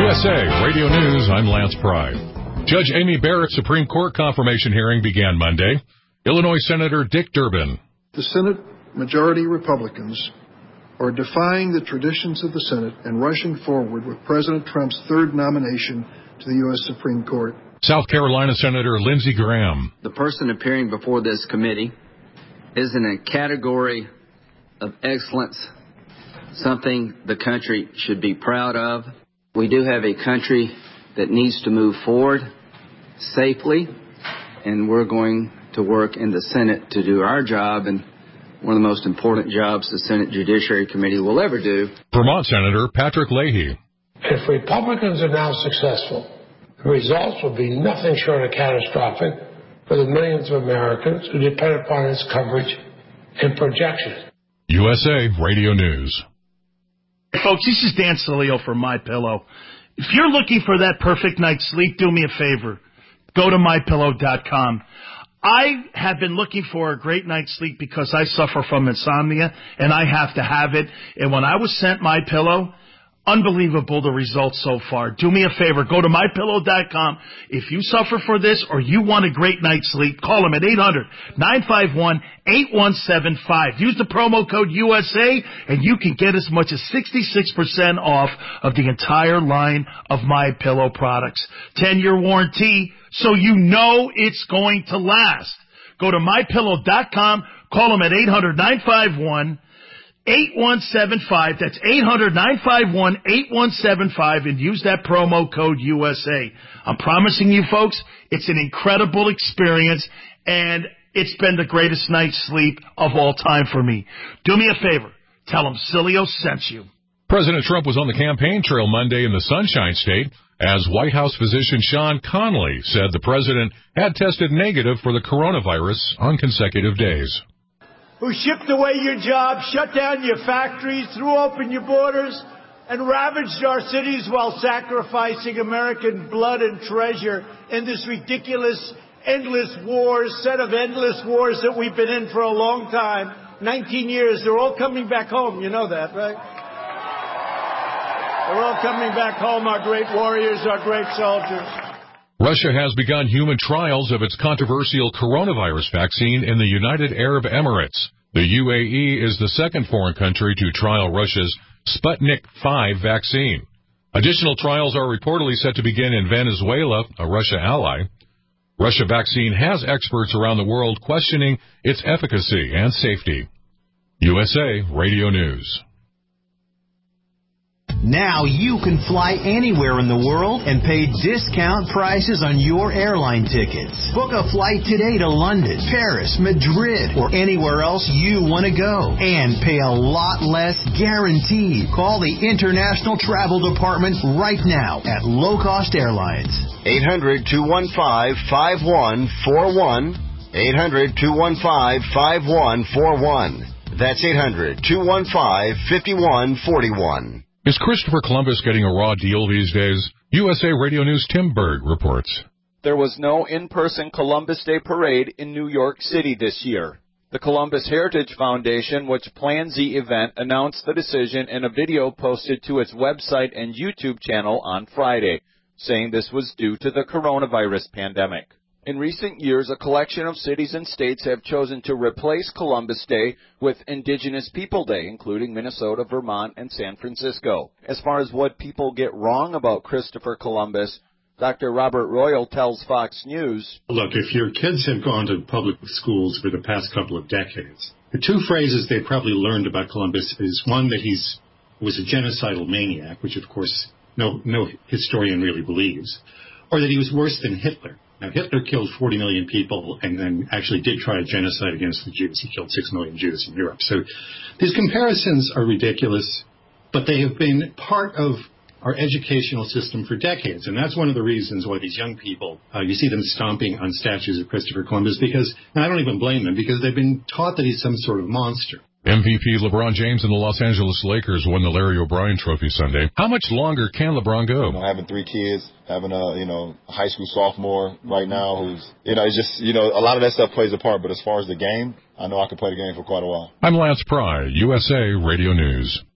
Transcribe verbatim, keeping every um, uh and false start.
U S A Radio News, I'm Lance Pride. Judge Amy Barrett's Supreme Court confirmation hearing began Monday. Illinois Senator Dick Durbin. The Senate majority Republicans are defying the traditions of the Senate and rushing forward with President Trump's third nomination to the U S Supreme Court. South Carolina Senator Lindsey Graham. The person appearing before this committee is in a category of excellence, something the country should be proud of. We do have a country that needs to move forward safely, and we're going to work in the Senate to do our job, and one of the most important jobs the Senate Judiciary Committee will ever do. Vermont Senator Patrick Leahy. If Republicans are now successful, the results will be nothing short of catastrophic for the millions of Americans who depend upon its coverage and projections. U S A Radio News. Hey folks, this is Dan Salio for MyPillow. If you're looking for that perfect night's sleep, do me a favor. Go to my pillow dot com. I have been looking for a great night's sleep because I suffer from insomnia, and I have to have it. And when I was sent MyPillow, unbelievable the results so far. Do me a favor. Go to my pillow dot com. If you suffer for this or you want a great night's sleep, call them at eight hundred, nine five one, eight one seven five. Use the promo code U S A, and you can get as much as sixty-six percent off of the entire line of MyPillow products. ten-year warranty, so you know it's going to last. Go to my pillow dot com. Call them at eight hundred, nine five one, eight one seven five. That's eight hundred, nine five one, eight one seven five, and use that promo code U S A. I'm promising you folks, it's an incredible experience, and it's been the greatest night's sleep of all time for me. Do me a favor. Tell them Cilio sent you. President Trump was on the campaign trail Monday in the Sunshine State as White House physician Sean Conley said the president had tested negative for the coronavirus on consecutive days. Who shipped away your jobs, shut down your factories, threw open your borders, and ravaged our cities while sacrificing American blood and treasure in this ridiculous, endless wars, set of endless wars that we've been in for a long time, nineteen years. They're all coming back home. You know that, right? They're all coming back home, our great warriors, our great soldiers. Russia has begun human trials of its controversial coronavirus vaccine in the United Arab Emirates. The U A E is the second foreign country to trial Russia's Sputnik five vaccine. Additional trials are reportedly set to begin in Venezuela, a Russia ally. Russia vaccine has experts around the world questioning its efficacy and safety. U S A Radio News. Now you can fly anywhere in the world and pay discount prices on your airline tickets. Book a flight today to London, Paris, Madrid, or anywhere else you want to go. And pay a lot less guaranteed. Call the International Travel Department right now at Low Cost Airlines. eight hundred, two one five, five one four one. eight hundred, two one five, five one four one. That's eight hundred, two one five, five one four one. Is Christopher Columbus getting a raw deal these days? U S A Radio News' Tim Berg reports. There was no in-person Columbus Day parade in New York City this year. The Columbus Heritage Foundation, which plans the event, announced the decision in a video posted to its website and YouTube channel on Friday, saying this was due to the coronavirus pandemic. In recent years, a collection of cities and states have chosen to replace Columbus Day with Indigenous People Day, including Minnesota, Vermont, and San Francisco. As far as what people get wrong about Christopher Columbus, Doctor Robert Royal tells Fox News, Look, if your kids have gone to public schools for the past couple of decades, the two phrases they probably learned about Columbus is, one, that he was a genocidal maniac, which, of course, no, no historian really believes, or that he was worse than Hitler. Now, Hitler killed forty million people and then actually did try a genocide against the Jews. He killed six million Jews in Europe. So these comparisons are ridiculous, but they have been part of our educational system for decades. And that's one of the reasons why these young people, uh, you see them stomping on statues of Christopher Columbus because, and I don't even blame them, because they've been taught that he's some sort of monster. M V P LeBron James and the Los Angeles Lakers won the Larry O'Brien Trophy Sunday. How much longer can LeBron go? You know, having three kids, having a, you know, high school sophomore right now who's, you know, it's just, you know, a lot of that stuff plays a part. But as far as the game, I know I can play the game for quite a while. I'm Lance Pry, U S A Radio News.